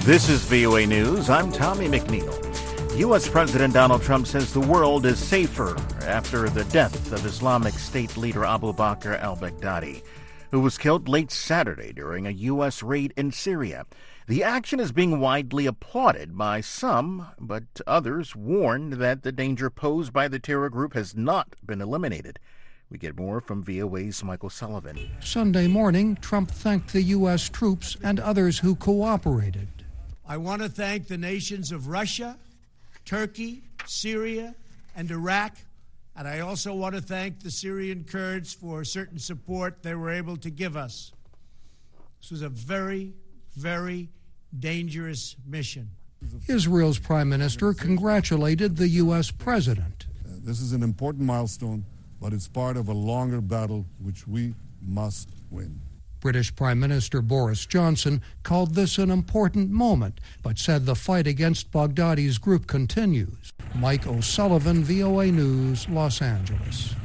This is VOA News. I'm Tommy McNeil. U.S. President Donald Trump says the world is safer after the death of Islamic State leader Abu Bakr al-Baghdadi, who was killed late Saturday during a U.S. raid in Syria. The action is being widely applauded by some, but others warn that the danger posed by the terror group has not been eliminated. We get more from VOA's Michael Sullivan. Sunday morning, Trump thanked the U.S. troops and others who cooperated. I want to thank the nations of Russia, Turkey, Syria, and Iraq, and I also want to thank the Syrian Kurds for certain support they were able to give us. This was a very, very dangerous mission. Israel's prime minister congratulated the U.S. president. This is an important milestone, but it's part of a longer battle which we must win. British Prime Minister Boris Johnson called this an important moment, but said the fight against Baghdadi's group continues. Mike O'Sullivan, VOA News, Los Angeles.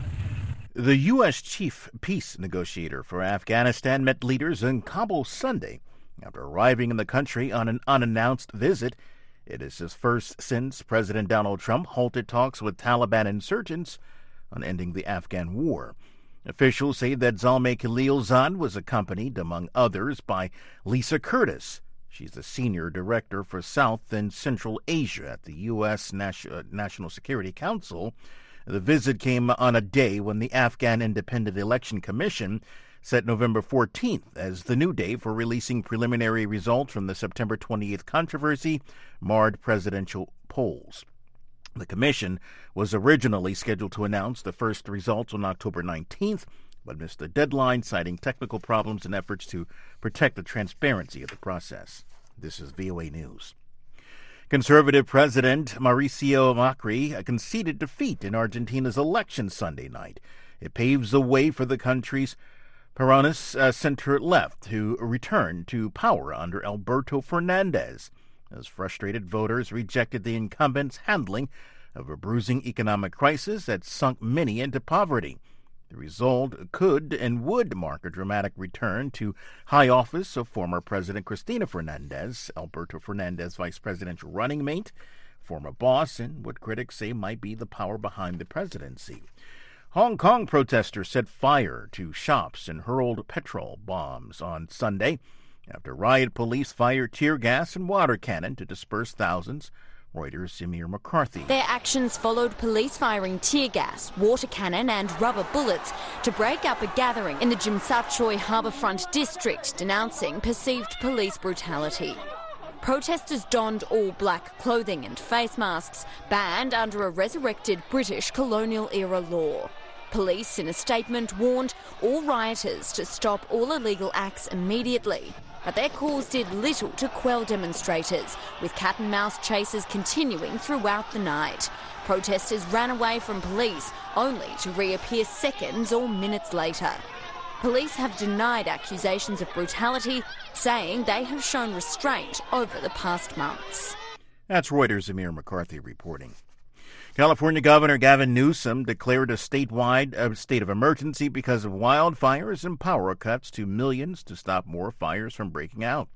The U.S. chief peace negotiator for Afghanistan met leaders in Kabul Sunday after arriving in the country on an unannounced visit. It is his first since President Donald Trump halted talks with Taliban insurgents on ending the Afghan war. Officials say that Zalmay Khalilzad was accompanied, among others, by Lisa Curtis. She's the senior director for South and Central Asia at the U.S. National Security Council. The visit came on a day when the Afghan Independent Election Commission set November 14th as the new day for releasing preliminary results from the September 28th controversy marred presidential polls. The commission was originally scheduled to announce the first results on October 19th, but missed the deadline, citing technical problems and efforts to protect the transparency of the process. This is VOA News. Conservative President Mauricio Macri conceded defeat in Argentina's election Sunday night. It paves the way for the country's Peronist center-left to return to power under Alberto Fernandez, as frustrated voters rejected the incumbent's handling of a bruising economic crisis that sunk many into poverty. The result could and would mark a dramatic return to high office of former President Cristina Fernandez, Alberto Fernandez's vice presidential running mate, former boss, and what critics say might be the power behind the presidency. Hong Kong protesters set fire to shops and hurled petrol bombs on Sunday after riot police fired tear gas and water cannon to disperse thousands. Reuters' Amir McCarthy. Their actions followed police firing tear gas, water cannon and rubber bullets to break up a gathering in the Tsim Sha Tsui harbourfront district, denouncing perceived police brutality. Protesters donned all black clothing and face masks, banned under a resurrected British colonial-era law. Police, in a statement, warned all rioters to stop all illegal acts immediately. But their calls did little to quell demonstrators, with cat-and-mouse chases continuing throughout the night. Protesters ran away from police, only to reappear seconds or minutes later. Police have denied accusations of brutality, saying they have shown restraint over the past months. That's Reuters' Amir McCarthy reporting. California Governor Gavin Newsom declared a statewide state of emergency because of wildfires and power cuts to millions to stop more fires from breaking out.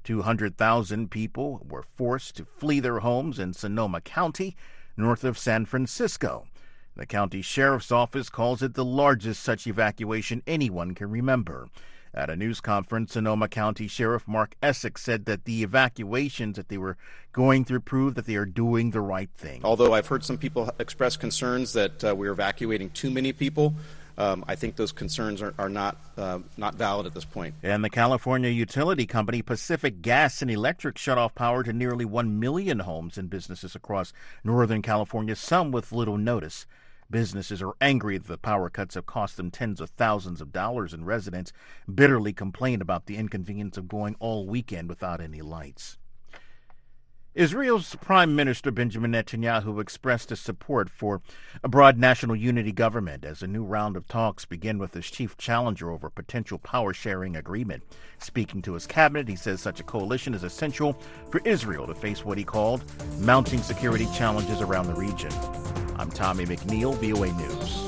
200,000 people were forced to flee their homes in Sonoma County, north of San Francisco. The county sheriff's office calls it the largest such evacuation anyone can remember. At a news conference, Sonoma County Sheriff Mark Essex said that the evacuations that they were going through prove that they are doing the right thing. Although I've heard some people express concerns that we're evacuating too many people, I think those concerns are not valid at this point. And the California utility company Pacific Gas and Electric shut off power to nearly 1 million homes and businesses across Northern California, some with little notice. Businesses are angry that the power cuts have cost them tens of thousands of dollars, and residents bitterly complain about the inconvenience of going all weekend without any lights. Israel's Prime Minister Benjamin Netanyahu expressed his support for a broad national unity government as a new round of talks begin with his chief challenger over a potential power-sharing agreement. Speaking to his cabinet, he says such a coalition is essential for Israel to face what he called mounting security challenges around the region. I'm Tommy McNeil, VOA News.